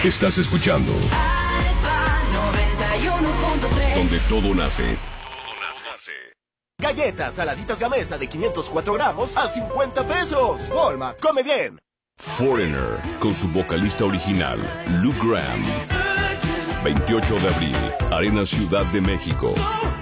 Estás escuchando Alfa 91.3, donde todo nace. Galletas Saladitas Gamesa de 504 gramos a 50 pesos. Walmart, come bien. Foreigner, con su vocalista original, Luke Graham. 28 de abril, Arena Ciudad de México.